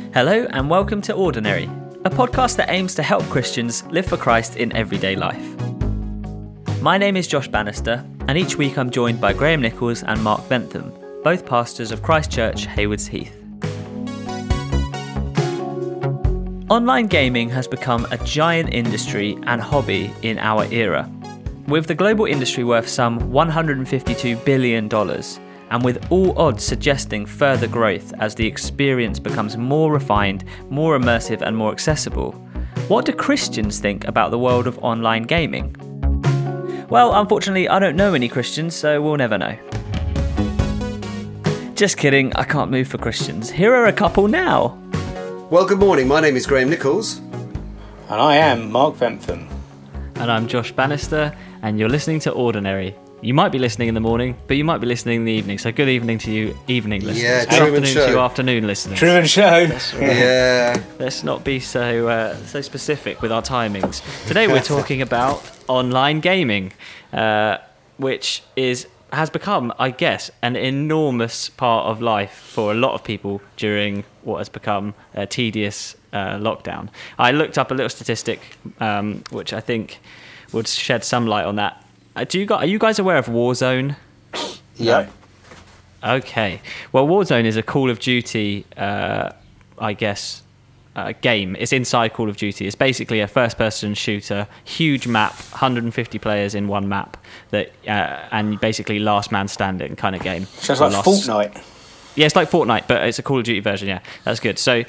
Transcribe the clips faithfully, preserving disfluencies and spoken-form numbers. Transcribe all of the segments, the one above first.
Hello and welcome to Ordinary, a podcast that aims to help Christians live for Christ in everyday life. My name is Josh Bannister, and each week I'm joined by Graham Nichols and Mark Bentham, both pastors of Christ Church, Haywards Heath. Online gaming has become a giant industry and hobby in our era, with the global industry worth some one hundred fifty-two billion dollars, and with all odds suggesting further growth as the experience becomes more refined, more immersive and more accessible. What do Christians think about the world of online gaming? Well, unfortunately, I don't know any Christians, so we'll never know. Just kidding, I can't move for Christians. Here are a couple now. Well, good morning. My name is Graham Nichols. And I am Mark Bentham. And I'm Josh Bannister, and you're listening to Ordinary. You might be listening in the morning, but you might be listening in the evening. So good evening to you, evening listeners. Yeah, good Truman afternoon Show. to you, afternoon listeners. Truman Show. That's right. Yeah. Let's not be so uh, so specific with our timings. Today we're talking about online gaming, uh, which is has become, I guess, an enormous part of life for a lot of people during what has become a tedious uh, lockdown. I looked up a little statistic, um, which I think would shed some light on that. Uh, do you guys, are you guys aware of Warzone? Yeah. Okay. Well, Warzone is a Call of Duty, uh, I guess, uh, game. It's inside Call of Duty. It's basically a first-person shooter, huge map, one hundred fifty players in one map, that uh, and basically last man standing kind of game. Sounds like last... Fortnite. Yeah, it's like Fortnite, but it's a Call of Duty version. Yeah, that's good. So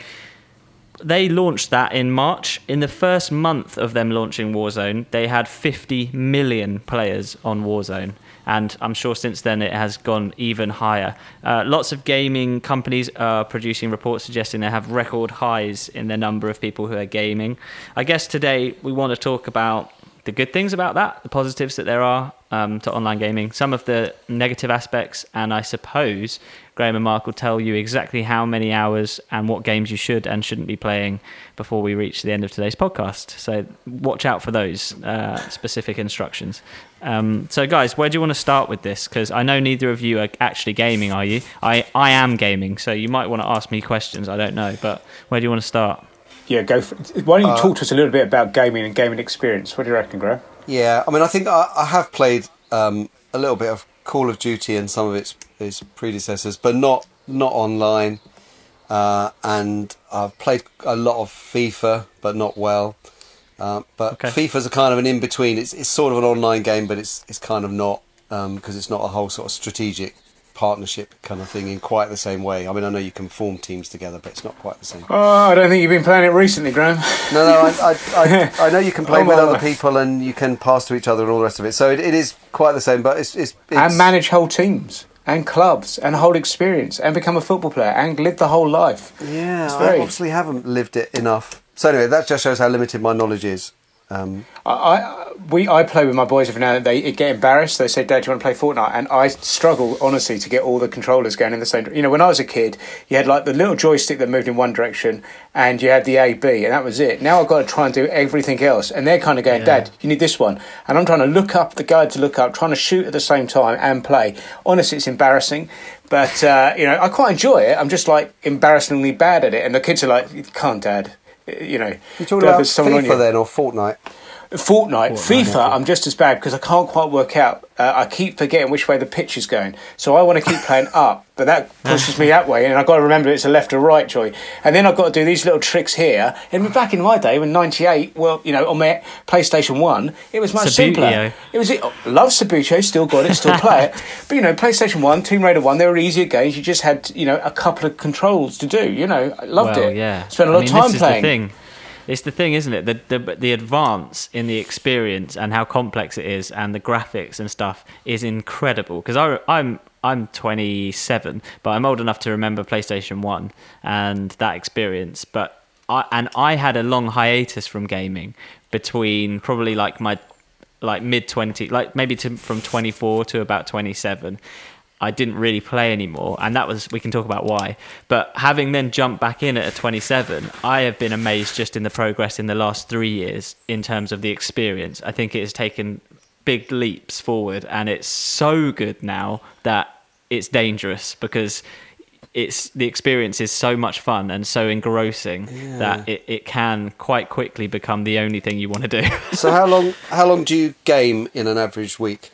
they launched that in March. In the first month of them launching Warzone, they had fifty million players on Warzone. And I'm sure since then it has gone even higher. Uh, lots of gaming companies are producing reports suggesting they have record highs in the number of people who are gaming. I guess today we want to talk about the good things about that, the positives that there are um, to online gaming, some of the negative aspects, and I suppose Graham and Mark will tell you exactly how many hours and what games you should and shouldn't be playing before we reach the end of today's podcast. So watch out for those uh, specific instructions. Um, so guys, where do you want to start with this? Because I know neither of you are actually gaming, are you? I, I am gaming, so you might want to ask me questions, I don't know, but where do you want to start? Yeah, go for it. Why don't you Uh, talk to us a little bit about gaming and gaming experience? What do you reckon, Graham? Yeah. I mean, I think I, I have played um, a little bit of Call of Duty and some of its its predecessors, but not not online. Uh, and I've played a lot of FIFA, but not well. Uh, but Okay. FIFA's a kind of an in between. It's it's sort of an online game, but it's it's kind of not because um, it's not a whole sort of strategic partnership kind of thing in quite the same way. I mean, I know you can form teams together, but it's not quite the same. Oh, I don't think you've been playing it recently, Graham. No, no, I, I, I, I know you can play Oh, with my other life. people and you can pass to each other and all the rest of it. So it, it is quite the same, but it's, it's, it's And manage whole teams and clubs and whole experience and become a football player and live the whole life. Yeah, It's I very- obviously haven't lived it enough. So anyway, that just shows how limited my knowledge is. Um, I, I we I play with my boys every now and then. They get embarrassed. They say, "Dad, do you want to play Fortnite?" And I struggle honestly to get all the controllers going in the same. You know, when I was a kid, you had like the little joystick that moved in one direction, and you had the A B, and that was it. Now I've got to try and do everything else, and they're kind of going, Yeah. "Dad, you need this one," and I'm trying to look up the guide to look up, trying to shoot at the same time and play. Honestly, it's embarrassing. But uh, you know, I quite enjoy it. I'm just like embarrassingly bad at it, and the kids are like, "You can't, Dad." You know, you talking don't about have someone on FIFA you. then or Fortnite? Fortnite, Fortnite, FIFA, yeah. I'm just as bad because I can't quite work out. Uh, I keep forgetting which way the pitch is going. So I want to keep playing up, but that pushes me that way. And I've got to remember it's a left or right joy. And then I've got to do these little tricks here. And back in my day, when ninety-eight, well, you know, on my PlayStation one, it was much Subbuteo. simpler. It was, it, love Subbuteo, still got it, still play it. But, you know, PlayStation one, Tomb Raider one, they were easier games. You just had, you know, a couple of controls to do. You know, I loved well, it. yeah. Spent a lot I mean, of time this playing. Is the thing. It's the thing, isn't it? The, the the advance in the experience and how complex it is, and the graphics and stuff is incredible. Because I I'm I'm twenty-seven, but I'm old enough to remember PlayStation One and that experience. But I and I had a long hiatus from gaming between probably like my like mid twenty, like maybe to, from twenty-four to about twenty-seven. I didn't really play anymore, and that was, we can talk about why. But having then jumped back in at a twenty-seven, I have been amazed just in the progress in the last three years in terms of the experience. I think it has taken big leaps forward, and it's so good now that it's dangerous because it's the experience is so much fun and so engrossing Yeah. that it, it can quite quickly become the only thing you want to do. So how long how long do you game in an average week?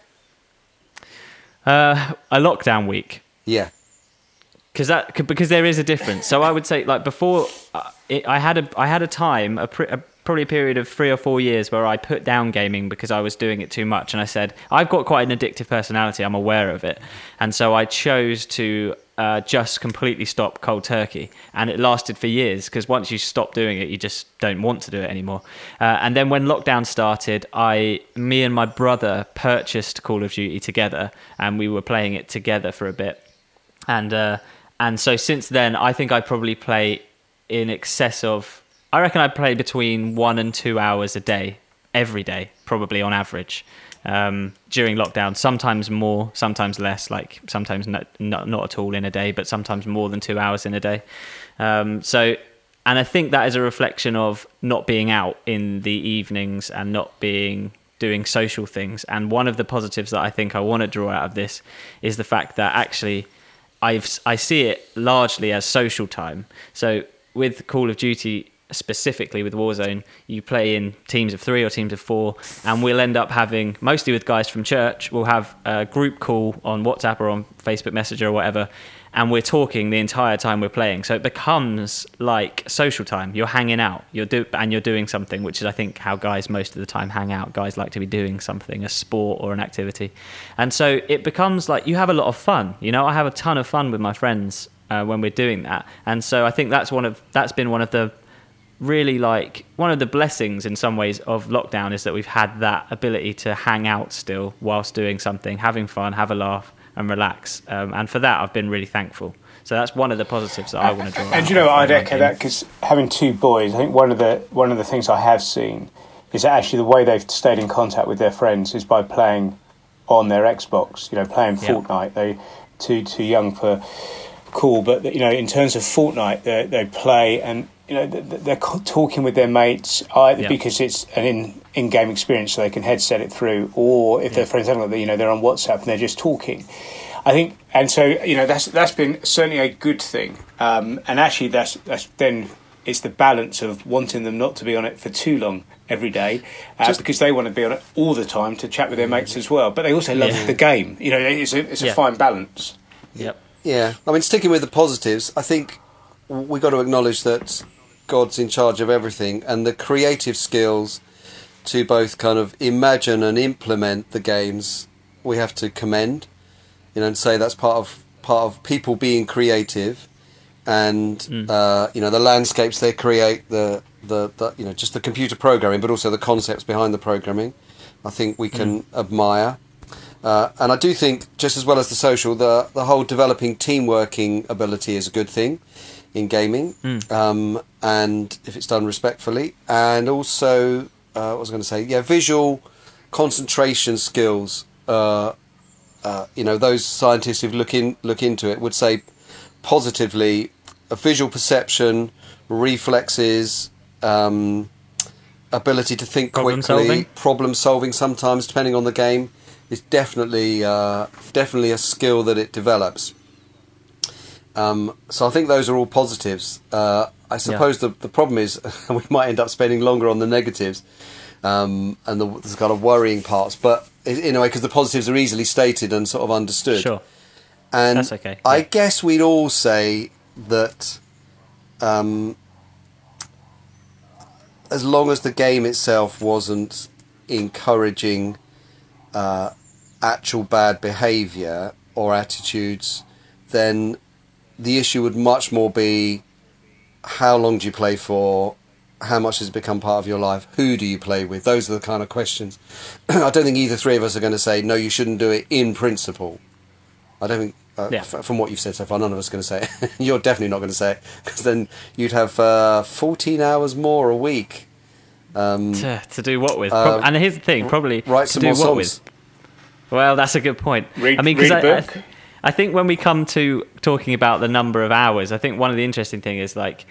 uh, a lockdown week. Yeah. Because that because there is a difference. So I would say, like before, uh, it, I had a I had a time, a, pre, a probably a period of three or four years where I put down gaming because I was doing it too much, and I said I've got quite an addictive personality. I'm aware of it, and so I chose to uh, just completely stop cold turkey, and it lasted for years because once you stop doing it, you just don't want to do it anymore. Uh, and then when lockdown started, I, me and my brother purchased Call of Duty together, and we were playing it together for a bit, and. Uh, And so since then, I think I probably play in excess of, I reckon I play between one and two hours a day, every day, probably on average, um, during lockdown. Sometimes more, sometimes less, like sometimes not, not, not at all in a day, but sometimes more than two hours in a day. Um, so, and I think that is a reflection of not being out in the evenings and not being doing social things. And one of the positives that I think I want to draw out of this is the fact that actually I've, I see it largely as social time. So with Call of Duty, specifically with Warzone, you play in teams of three or teams of four, and we'll end up having, mostly with guys from church, we'll have a group call on WhatsApp or on Facebook Messenger or whatever, and we're talking the entire time we're playing. So it becomes like social time. You're hanging out, you're do and you're doing something, which is I think how guys most of the time hang out. Guys like to be doing something, a sport or an activity. And so it becomes like you have a lot of fun. You know, I have a ton of fun with my friends uh, when we're doing that. And so I think that's one of that's been one of the really like one of the blessings in some ways of lockdown, is that we've had that ability to hang out still whilst doing something, having fun, have a laugh and relax. Um, and for that, I've been really thankful. So that's one of the positives that I want to draw out. And you know, I'd echo that, because having two boys, I think one of the one of the things I have seen is that actually the way they've stayed in contact with their friends is by playing on their Xbox. You know, playing Yep. Fortnite. They too too young for cool, but you know, in terms of Fortnite, they they play and you know they're talking with their mates either Yep. because it's an in in game experience, so they can headset it through, or if their friends haven't got that, you know, they're on WhatsApp and they're just talking. I think, and so you know, that's that's been certainly a good thing. Um, and actually, that's that's then it's the balance of wanting them not to be on it for too long every day, uh, Just- because they want to be on it all the time to chat with their mates as well. But they also love Yeah. the game. You know, it's a it's a Yeah. fine balance. Yep. Yeah, I mean, sticking with the positives, I think we got to acknowledge that God's in charge of everything, and the creative skills to both kind of imagine and implement the games, we have to commend. You know, and say that's part of part of people being creative, and Mm. uh, you know, the landscapes they create, the, the the you know, just the computer programming, but also the concepts behind the programming. I think we can Mm. admire. Uh, and I do think, just as well as the social, the the whole developing team working ability is a good thing in gaming, Mm. um, and if it's done respectfully, and also uh, what was I going to say? Yeah, visual concentration skills. Uh, uh, you know, those scientists who look in look into it would say positively, a visual perception, reflexes, um, ability to think Problem quickly, solving. problem solving. Sometimes, depending on the game, is definitely uh, definitely a skill that it develops. Um, so I think those are all positives. Uh, I suppose the the problem is we might end up spending longer on the negatives um, and the, the kind of worrying parts. But in a way, because the positives are easily stated and sort of understood. Sure. And That's okay, I yeah. guess we'd all say that um, as long as the game itself wasn't encouraging uh, actual bad behaviour or attitudes, then the issue would much more be how long do you play for, how much has it become part of your life, who do you play with? Those are the kind of questions. I don't think either three of us are going to say, no, you shouldn't do it in principle. I don't think, uh, Yeah. f- from what you've said so far, none of us are going to say it. You're definitely not going to say it, because then you'd have uh, fourteen hours more a week. Um, To, to do what with? Uh, Prob- and here's the thing, probably write to some do more what songs. with. Well, that's a good point. Read- I mean, read because a I, I, book. th- I think when we come to talking about the number of hours, I think one of the interesting thing is like,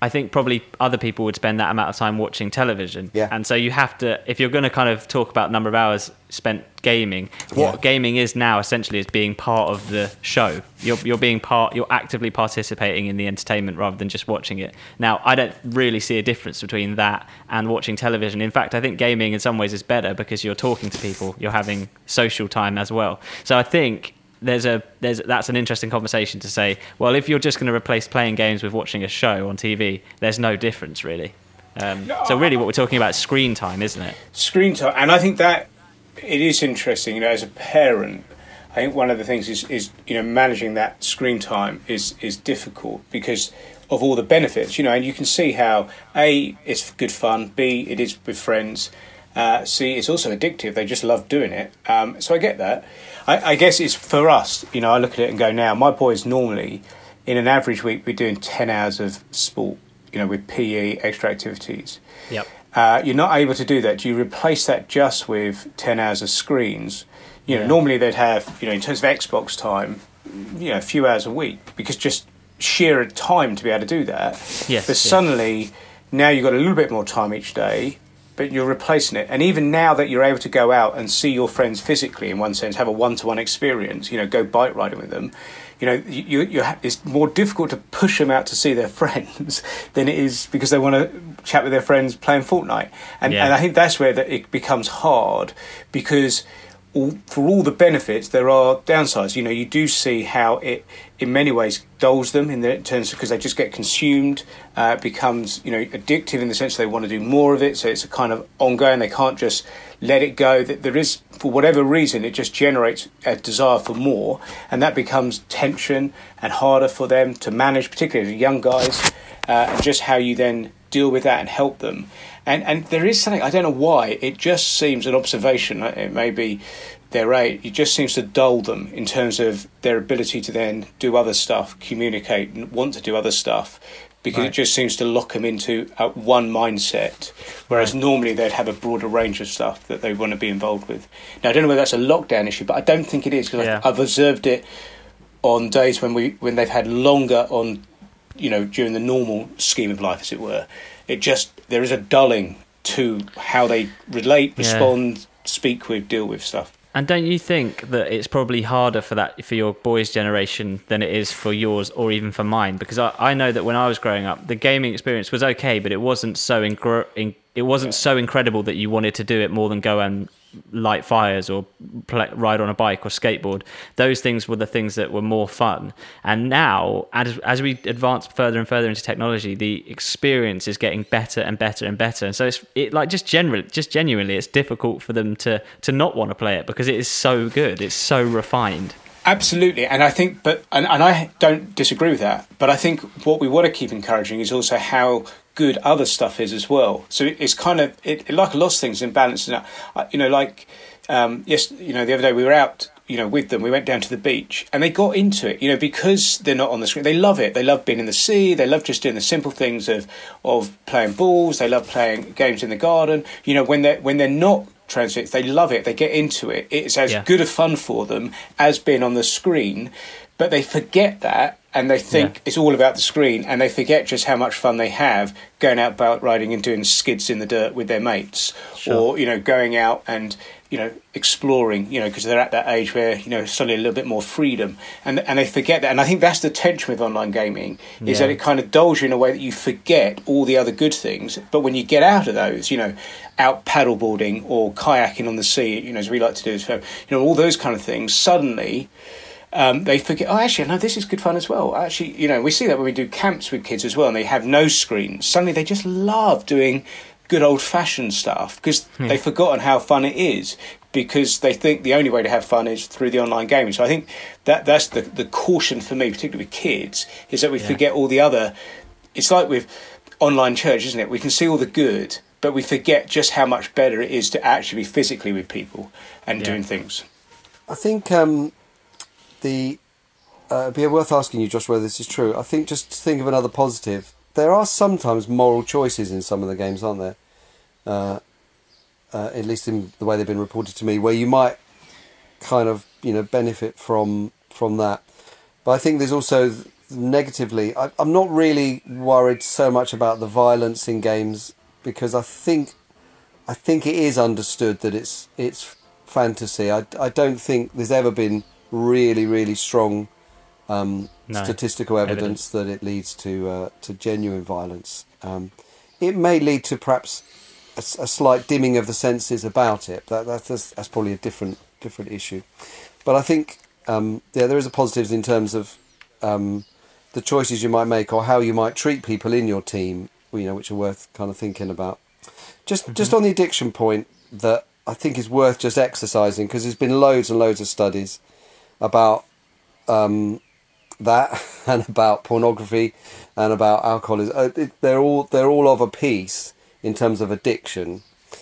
I think probably other people would spend that amount of time watching television. Yeah. And so you have to, if you're going to kind of talk about number of hours spent gaming, what Yeah. gaming is now essentially is being part of the show. You're you're being part, you're actively participating in the entertainment rather than just watching it. Now, I don't really see a difference between that and watching television. In fact, I think gaming in some ways is better because you're talking to people, you're having social time as well. So I think there's a there's that's an interesting conversation to say, well, if you're just going to replace playing games with watching a show on T V, there's no difference really. Um, so really what we're talking about is screen time, isn't it? Screen time. And I think that it is interesting, you know, as a parent, I think one of the things is, is you know, managing that screen time is, is difficult because of all the benefits, you know, and you can see how, A, it's good fun, B, it is with friends, uh, C, it's also addictive, they just love doing it. Um, so I get that. I, I guess it's for us, you know, I look at it and go, now, my boys normally, in an average week, we're doing ten hours of sport, you know, with P E, extra activities. Yep. Uh, you're not able to do that. Do you replace that just with ten hours of screens? You know, Yeah. normally they'd have, you know, in terms of Xbox time, you know, a few hours a week because just sheer time to be able to do that. Yes. But yes. suddenly, now you've got a little bit more time each day, but you're replacing it. And even now that you're able to go out and see your friends physically, in one sense, have a one-to-one experience, you know, go bike riding with them, you know, you, you ha- it's more difficult to push them out to see their friends than it is because they want to chat with their friends playing Fortnite. And, Yeah. and I think that's where that it becomes hard because all, for all the benefits, there are downsides. You know, you do see how it, in many ways, dulls them in the terms because they just get consumed. Uh, it becomes, you know, addictive in the sense they want to do more of it. So it's a kind of ongoing. They can't just let it go. That there is, for whatever reason, it just generates a desire for more, and that becomes tension and harder for them to manage, particularly as young guys, uh, and just how you then deal with that and help them. And and there is something, I don't know why, it just seems an observation, it may be their age, it just seems to dull them in terms of their ability to then do other stuff, communicate, and want to do other stuff, because Right. it just seems to lock them into uh, one mindset, whereas Right. normally they'd have a broader range of stuff that they want to be involved with. Now, I don't know whether that's a lockdown issue, but I don't think it is, because Yeah. I've observed it on days when we when they've had longer on, you know, during the normal scheme of life, as it were. It just, there is a dulling to how they relate, Yeah. respond, speak with, deal with stuff. And don't you think that it's probably harder for that for your boys' generation than it is for yours or even for mine? Because I, I know that when I was growing up, the gaming experience was okay, but it wasn't so ingr- in, it wasn't so incredible that you wanted to do it more than go and light fires or play, ride on a bike or skateboard. Those things were the things that were more fun. And now, as as we advance further and further into technology, the experience is getting better and better and better. And so it's it like just generally, just genuinely, it's difficult for them to to not want to play it because it is so good. It's so refined. Absolutely, and I think, but and, and I don't disagree with that. But I think what we want to keep encouraging is also how good other stuff is as well. So it, it's kind of it, like a lot of things in balance. Now, you know, like um, yes, you know, the other day we were out, you know, with them. We went down to the beach, and they got into it. You know, because they're not on the screen, they love it. They love being in the sea. They love just doing the simple things of of playing balls. They love playing games in the garden. You know, when they are when they're not transits, they love it, they get into it, it's as Yeah. good a fun for them as being on the screen, but they forget that and they think Yeah. it's all about the screen, and they forget just how much fun they have going out bike riding and doing skids in the dirt with their mates. Sure. Or, you know, going out and, you know, exploring, you know, because they're at that age where, you know, suddenly a little bit more freedom, and and they forget that. And I think that's the tension with online gaming, is Yeah. that it kind of dulls you in a way that you forget all the other good things, but when you get out of those, you know, out paddleboarding or kayaking on the sea, you know, as we like to do, so, you know, all those kind of things, suddenly um, they forget, oh, actually, no, this is good fun as well. Actually, you know, we see that when we do camps with kids as well, and they have no screens. Suddenly they just love doing good old-fashioned stuff because Hmm. they've forgotten how fun it is, because they think the only way to have fun is through the online gaming. So I think that that's the, the caution for me, particularly with kids, is that we Yeah. forget all the other... It's like with online church, isn't it? We can see all the good, but we forget just how much better it is to actually be physically with people and Yeah. doing things. I think um, the uh, it'd be worth asking you, Josh, whether this is true. I think just to think of another positive. There are sometimes moral choices in some of the games, aren't there? Uh, uh, at least in the way they've been reported to me, where you might kind of, you know, benefit from from that. But I think there's also negatively, I, I'm not really worried so much about the violence in games, because I think I think it is understood that it's it's fantasy. I, I don't think there's ever been really really strong um, No, statistical evidence, evidence that it leads to uh, to genuine violence. Um, it may lead to perhaps a, a slight dimming of the senses about it. That, that's that's probably a different different issue. But I think um, yeah, there is a positives in terms of um, the choices you might make or how you might treat people in your team, you know, which are worth kind of thinking about. Just mm-hmm. just on the addiction point, that I think is worth just exercising, because there's been loads and loads of studies about um, that and about pornography and about alcoholism. Uh, it, they're all they're all of a piece in terms of addiction,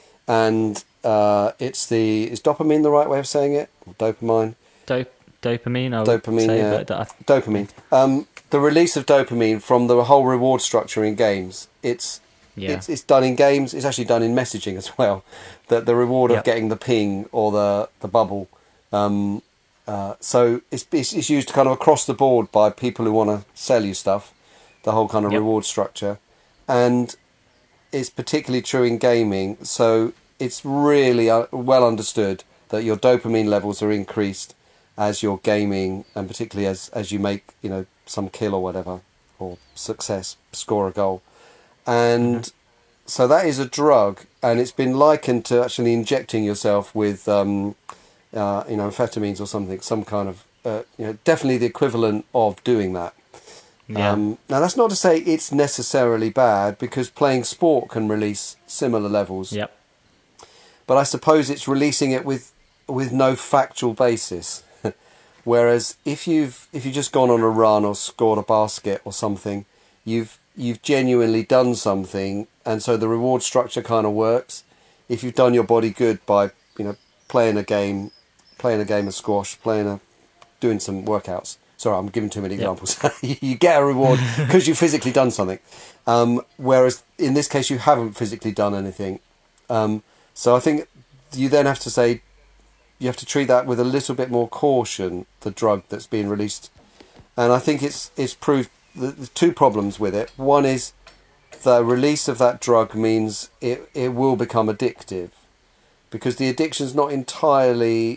and uh, it's the is dopamine the right way of saying it? Or dopamine. Dop- dopamine. I dopamine. Would say, yeah. but that th- dopamine. Um, the release of dopamine from the whole reward structure in games. It's Yeah. It's, it's done in games. It's actually done in messaging as well. That the reward of yep. getting the ping or the the bubble. Um, uh, so it's, it's it's used kind of across the board by people who want to sell you stuff. The whole kind of yep. reward structure, and it's particularly true in gaming. So it's really uh, well understood that your dopamine levels are increased as you're gaming, and particularly as as you make, you know, some kill or whatever, or success, score a goal. And mm-hmm. so that is a drug, and it's been likened to actually injecting yourself with, um, uh, you know, amphetamines or something, some kind of, uh, you know, definitely the equivalent of doing that. Yeah. Um, now, that's not to say it's necessarily bad, because playing sport can release similar levels. Yep. But I suppose it's releasing it with with no factual basis. Whereas if you've if you've just gone on a run or scored a basket or something, you've you've genuinely done something, and so the reward structure kind of works. If you've done your body good by, you know, playing a game, playing a game of squash, playing a, doing some workouts. Sorry, I'm giving too many examples. Yep. You get a reward because you've physically done something. Um, whereas in this case, you haven't physically done anything. Um, so I think you then have to say, you have to treat that with a little bit more caution, the drug that's being released. And I think it's it's proved the two problems with it. One is the release of that drug means it, it will become addictive, because the addiction's not entirely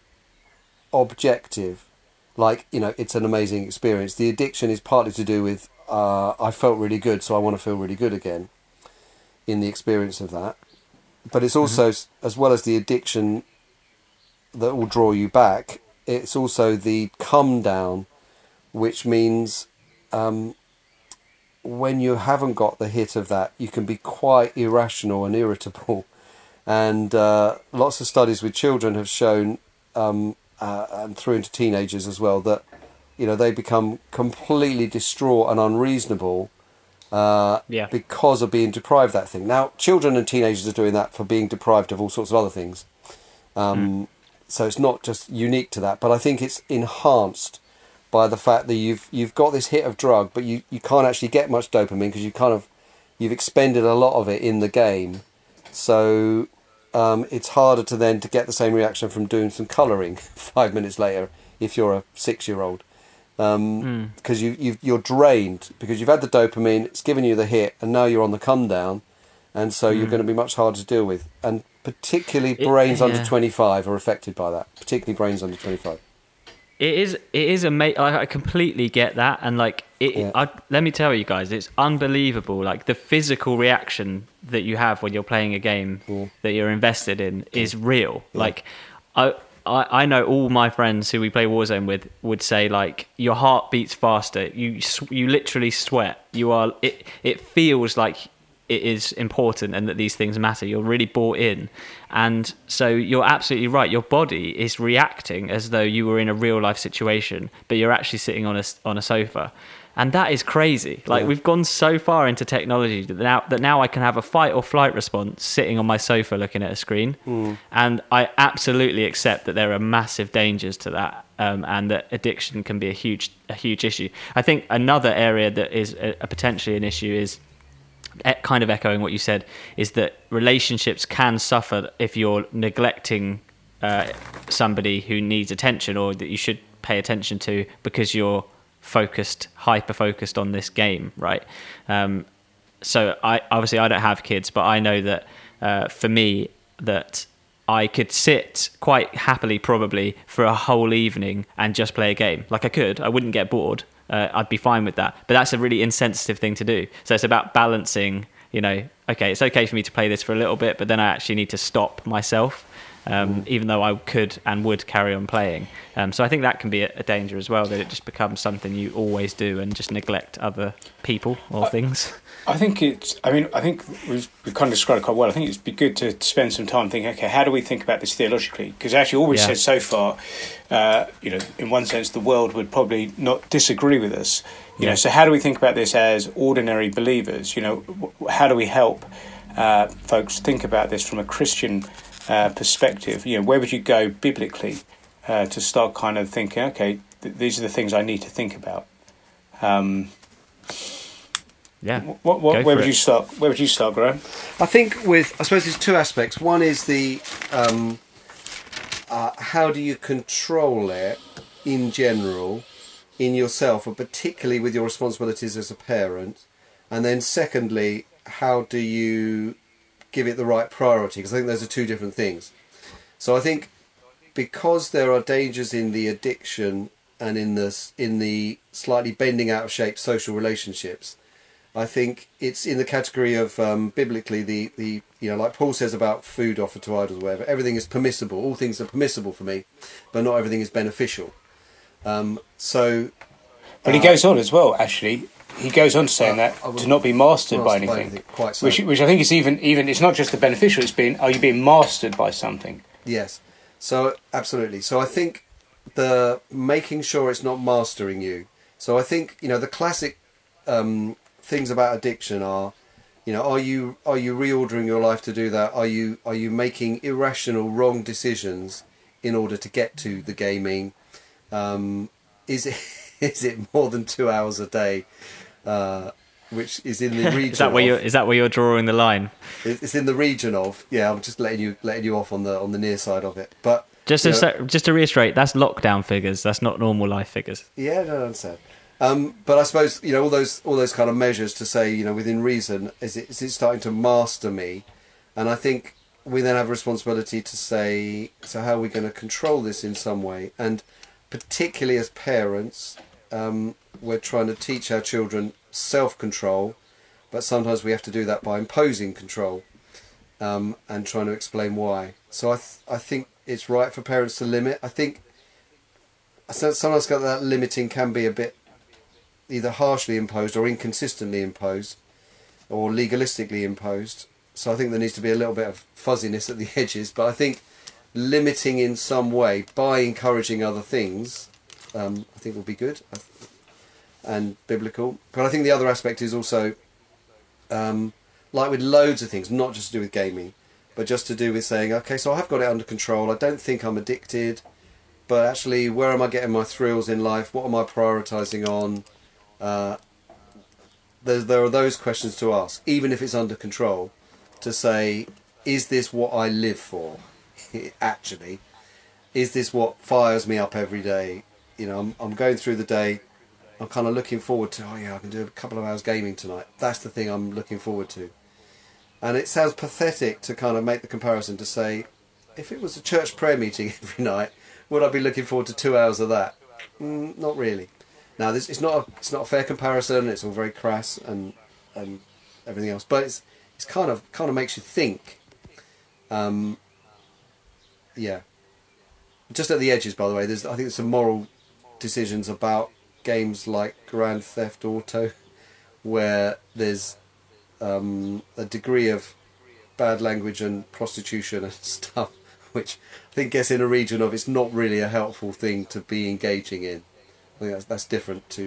objective. Like, you know, it's an amazing experience. The addiction is partly to do with, uh, I felt really good, so I want to feel really good again in the experience of that. But it's also, mm-hmm. as well as the addiction that will draw you back, it's also the come down, which means Um, when you haven't got the hit of that, you can be quite irrational and irritable. And uh, lots of studies with children have shown, um, uh, and through into teenagers as well, that, you know, they become completely distraught and unreasonable uh, yeah. because of being deprived of that thing. Now, children and teenagers are doing that for being deprived of all sorts of other things. Um, mm. So it's not just unique to that, but I think it's enhanced by the fact that you've you've got this hit of drug, but you, you can't actually get much dopamine because you kind of you've expended a lot of it in the game, so um, it's harder to then to get the same reaction from doing some colouring five minutes later if you're a six year old, because um, mm. you you you're drained because you've had the dopamine, it's given you the hit, and now you're on the come down, and so mm. you're going to be much harder to deal with, and particularly brains it, yeah. under twenty-five are affected by that, particularly brains under twenty-five. It is. It is amazing. I completely get that, and like, it, yeah. I, let me tell you guys, it's unbelievable. Like the physical reaction that you have when you're playing a game yeah. that you're invested in is real. Yeah. Like, I, I, I know all my friends who we play Warzone with would say like your heart beats faster. You, you literally sweat. You are. It. It feels like it is important and that these things matter. You're really bought in. And so you're absolutely right. Your body is reacting as though you were in a real life situation, but you're actually sitting on a, on a sofa. And that is crazy. Like yeah. we've gone so far into technology that now, that now I can have a fight or flight response sitting on my sofa looking at a screen. Mm. And I absolutely accept that there are massive dangers to that. Um, and that addiction can be a huge, a huge issue. I think another area that is a, a potentially an issue is, kind of echoing what you said, is that relationships can suffer if you're neglecting uh, somebody who needs attention or that you should pay attention to because you're focused, hyper focused on this game, right? Um, so I obviously I don't have kids, but I know that uh, for me that I could sit quite happily probably for a whole evening and just play a game. Like I could, I wouldn't get bored. Uh, I'd be fine with that. But that's a really insensitive thing to do. So it's about balancing, you know, okay, it's okay for me to play this for a little bit, but then I actually need to stop myself, um, even though I could and would carry on playing. Um, so I think that can be a, a danger as well, that it just becomes something you always do and just neglect other people or I, things. I think it's, I mean, I think we've, we've kind of described it quite well. I think it'd be good to spend some time thinking, okay, how do we think about this theologically? Because actually all we've Yeah. said so far, uh, you know, in one sense, the world would probably not disagree with us. You Yeah. know, so how do we think about this as ordinary believers? You know, w- how do we help uh, folks think about this from a Christian uh, perspective? You know, where would you go biblically uh, to start kind of thinking, okay, th- these are the things I need to think about? Um, Yeah. what, what, Go where for would it. you start? Where would you start, Graham? I think with, I suppose there's two aspects. One is the um, uh, how do you control it in general in yourself, and particularly with your responsibilities as a parent. And then secondly, how do you give it the right priority? Because I think those are two different things. So I think because there are dangers in the addiction and in the, in the slightly bending out of shape social relationships, I think it's in the category of um, biblically the, the you know, like Paul says about food offered to idols or whatever, everything is permissible, all things are permissible for me, but not everything is beneficial. Um, so But he uh, goes on as well, actually. He goes on to saying Uh, that I will- to not be mastered, by mastered by anything. anything, quite so. Which, which I think is even, even, it's not just the beneficial, it's being, are you being mastered by something? Yes. So absolutely. So I think the making sure it's not mastering you. So I think, you know, the classic um, things about addiction are, you know, are you are you reordering your life to do that? Are you are you making irrational, wrong decisions in order to get to the gaming? Um, is it is it more than two hours a day? Uh, which is in the region Is that where of, you're? Is that where you're drawing the line? it's in the region of, yeah, I'm just letting you letting you off on the on the near side of it. But Just you to know, se- just to reiterate, that's lockdown figures. That's not normal life figures. yeah, no, I understand. Um, but I suppose, you know, all those all those kind of measures to say, you know, within reason, is it is it starting to master me? And I think we then have a responsibility to say, so how are we going to control this in some way? And particularly as parents, um, we're trying to teach our children self-control, but sometimes we have to do that by imposing control um, and trying to explain why. So I th- I think it's right for parents to limit. I think so- sometimes that limiting can be a bit either harshly imposed or inconsistently imposed or legalistically imposed. So I think there needs to be a little bit of fuzziness at the edges, but I think limiting in some way by encouraging other things, um, I think will be good and biblical. But I think the other aspect is also, um, like with loads of things, not just to do with gaming, but just to do with saying, okay, so I have got it under control. I don't think I'm addicted, but actually, where am I getting my thrills in life? What am I prioritising on? Uh, there, there are those questions to ask, even if it's under control, to say, is this what I live for? Actually, is this what fires me up every day? You know, I'm, I'm going through the day, I'm kind of looking forward to, oh yeah, I can do a couple of hours gaming tonight. That's the thing I'm looking forward to. And it sounds pathetic to kind of make the comparison to say, if it was a church prayer meeting every night, would I be looking forward to two hours of that? Mm, not really. Now, this it's not a, it's not a fair comparison. It's all very crass and and everything else, but it's it's kind of kind of makes you think. Um, yeah. Just at the edges, by the way. There's I think there's some moral decisions about games like Grand Theft Auto, where there's um, a degree of bad language and prostitution and stuff, which I think gets in a region of it's not really a helpful thing to be engaging in. I think that's that's different to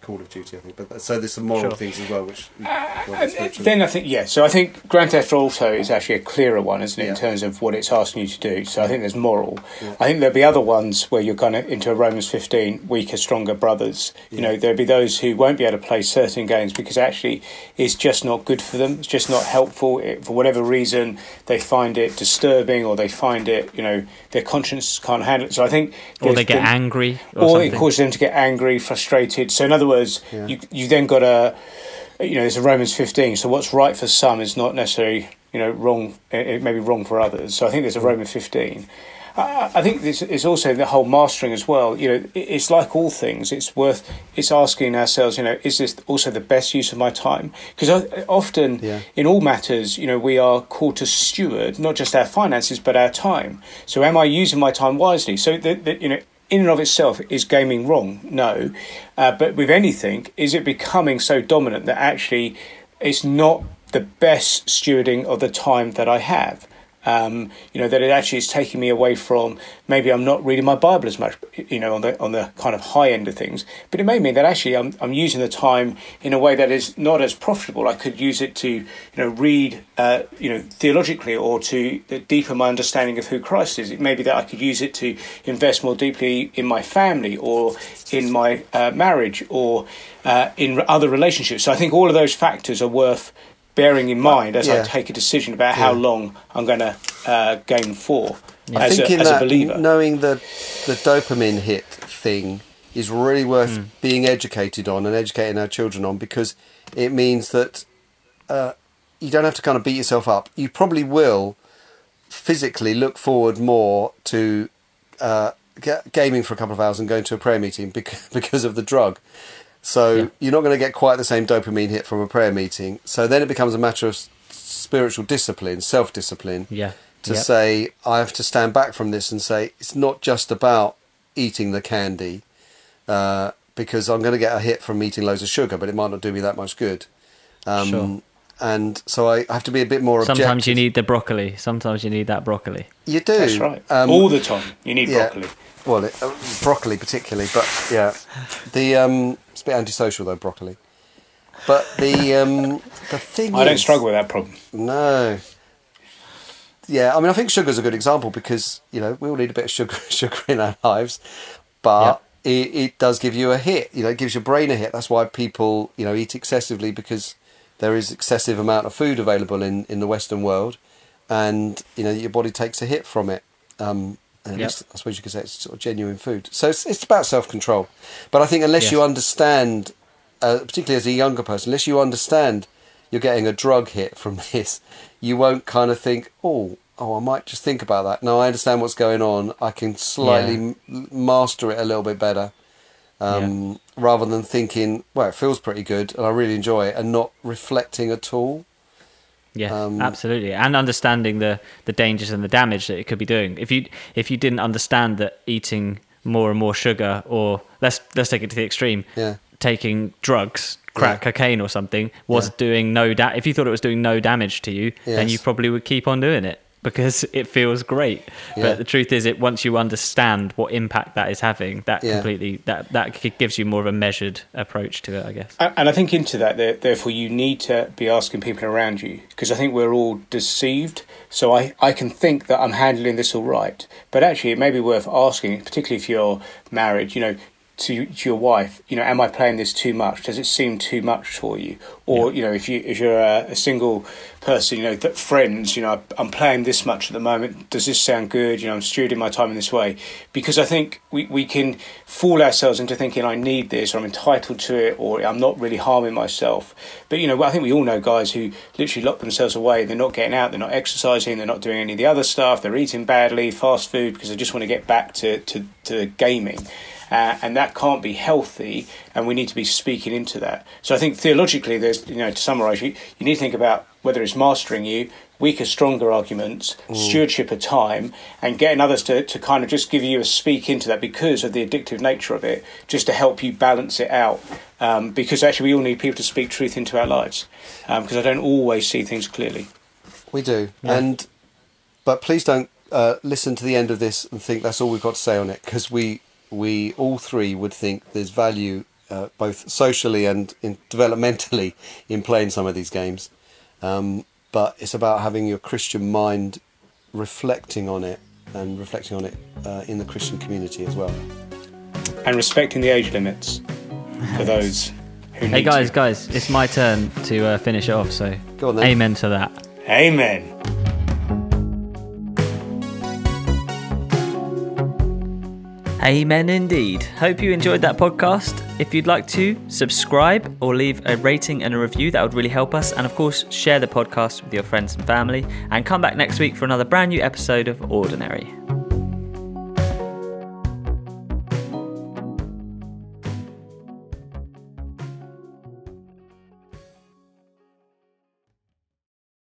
Call of Duty, I think. But so there's some moral Sure. things as well, which. Uh, then I think yeah. So I think Grand Theft Auto is actually a clearer one, isn't it, Yeah. in terms of what it's asking you to do. So I think there's moral. Yeah. I think there'll be other ones where you're kind of into a Romans fifteen, weaker, stronger brothers. You Yeah. know, there'll be those who won't be able to play certain games because actually it's just not good for them. It's just not helpful. It, for whatever reason, they find it disturbing, or they find it, you know, their conscience can't handle it. So I think, Or there's they get the- angry. Or, or something. it causes them to get angry, frustrated. So in other words, Yeah. you you then got a, you know, there's a Romans fifteen. So what's right for some is not necessarily, you know, wrong. It may be wrong for others. So I think there's a Roman fifteen. I, I think this is also the whole mastering as well. You know, it, it's like all things. It's worth. It's asking ourselves, you know, is this also the best use of my time? Because often Yeah. in all matters, you know, we are called to steward not just our finances but our time. So am I using my time wisely? So that, that you know. In and of itself, is gaming wrong? No. Uh, but with anything, is it becoming so dominant that actually it's not the best stewarding of the time that I have? Um, you know, that it actually is taking me away from, maybe I'm not reading my Bible as much, you know, on the on the kind of high end of things. But it may mean that actually I'm I'm using the time in a way that is not as profitable. I could use it to, you know, read, uh, you know, theologically, or to deepen my understanding of who Christ is. It may be that I could use it to invest more deeply in my family, or in my uh, marriage, or uh, in other relationships. So I think all of those factors are worth bearing in mind as Yeah. I take a decision about how Yeah. long I'm going to uh, game for I as, think a, in as a that, believer. knowing the the dopamine hit thing is really worth Mm. being educated on and educating our children on, because it means that uh, you don't have to kind of beat yourself up. You probably will physically look forward more to uh, ga- gaming for a couple of hours and going to a prayer meeting because, because of the drug. So Yeah. you're not going to get quite the same dopamine hit from a prayer meeting. So then it becomes a matter of s- spiritual discipline, self-discipline, Yeah. to Yep. say, I have to stand back from this and say, it's not just about eating the candy, uh, because I'm going to get a hit from eating loads of sugar, but it might not do me that much good. Um, Sure. And so I have to be a bit more objective. Sometimes you need the broccoli. Sometimes you need that broccoli. You do. That's right. Um, All the time. You need yeah. broccoli. Well, it, uh, broccoli particularly, but yeah, the um, it's a bit antisocial though, broccoli. But the um, the thing I is, don't struggle with that problem. No. Yeah, I mean, I think sugar's a good example because, you know, we all need a bit of sugar, sugar in our lives, but it, it does give you a hit. You know, it gives your brain a hit. That's why people, you know, eat excessively, because there is excessive amount of food available in, in the Western world, and, you know, your body takes a hit from it. Um, and at Yep. least, I suppose you could say it's sort of genuine food. So it's, it's about self-control. But I think unless Yes. you understand, uh, particularly as a younger person, unless you understand you're getting a drug hit from this, you won't kind of think, oh, oh, I might just think about that. No, I understand what's going on. I can slightly Yeah. m- master it a little bit better, um, rather than thinking, well, it feels pretty good and I really enjoy it, and not reflecting at all. Yeah, Um, absolutely, and understanding the, the dangers and the damage that it could be doing. If you if you didn't understand that eating more and more sugar, or let's let's take it to the extreme, Yeah. taking drugs, crack Yeah. cocaine or something, was Yeah. doing no da- if you thought it was doing no damage to you, then Yes. you probably would keep on doing it because it feels great. Yeah. But the truth is, it once you understand what impact that is having, that Yeah. completely that that g- gives you more of a measured approach to it, I guess. And and I think into that, there- therefore, you need to be asking people around you, because I think we're all deceived. So I, I can think that I'm handling this all right, but actually it may be worth asking, particularly if you're married, you know, to, to your wife, you know, am I playing this too much? Does it seem too much for you? Or, you know, if, you, if you're a, a single person, you know, that friends, you know, I'm playing this much at the moment. Does this sound good? You know, I'm stewarding my time in this way. Because I think we, we can fool ourselves into thinking I need this, or I'm entitled to it, or I'm not really harming myself. But, you know, I think we all know guys who literally lock themselves away. They're not getting out. They're not exercising. They're not doing any of the other stuff. They're eating badly, fast food, because they just want to get back to, to, to gaming. Uh, and that can't be healthy, and we need to be speaking into that. So I think theologically, there's, you know, to summarise, you, you need to think about whether it's mastering you, weaker, stronger arguments, Mm. stewardship of time, and getting others to, to kind of just give you a speak into that because of the addictive nature of it, just to help you balance it out. Um, because actually we all need people to speak truth into our lives, because I don't always see things clearly. We do. Yeah. And but please don't uh, listen to the end of this and think that's all we've got to say on it, because we we all three would think there's value uh, both socially and in developmentally in playing some of these games. Um, but it's about having your Christian mind reflecting on it and reflecting on it uh, in the Christian community as well. And respecting the age limits for those who need Hey guys, to. guys, it's my turn to uh, finish it off, so Go on then. amen to that. Amen. Amen indeed. Hope you enjoyed that podcast. If you'd like to, subscribe or leave a rating and a review. That would really help us. And of course, share the podcast with your friends and family. And come back next week for another brand new episode of Ordinary.